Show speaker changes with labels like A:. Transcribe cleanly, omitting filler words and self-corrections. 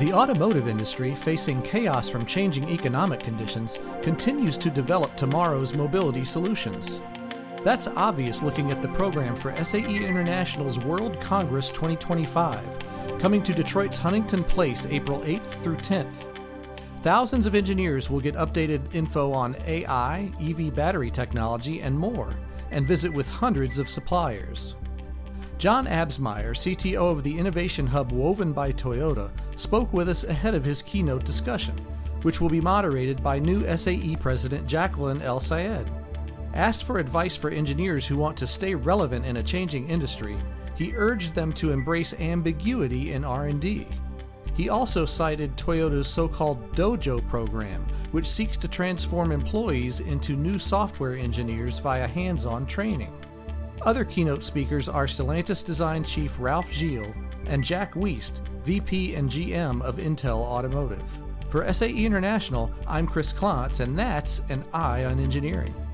A: The automotive industry, facing chaos from changing economic conditions, continues to develop tomorrow's mobility solutions. That's obvious looking at the program for SAE International's World Congress 2025, coming to Detroit's Huntington Place April 8th through 10th. Thousands of engineers will get updated info on AI, EV battery technology, and more, and visit with hundreds of suppliers. John Absmeyer, CTO of the Innovation Hub Woven by Toyota, spoke with us ahead of his keynote discussion, which will be moderated by new SAE President Jacqueline El Sayed. Asked for advice for engineers who want to stay relevant in a changing industry, he urged them to embrace ambiguity in R&D. He also cited Toyota's so-called Dojo program, which seeks to transform employees into new software engineers via hands-on training. Other keynote speakers are Stellantis Design Chief Ralph Gilles and Jack Wiest, VP and GM of Intel Automotive. For SAE International, I'm Chris Klontz, and that's an Eye on Engineering.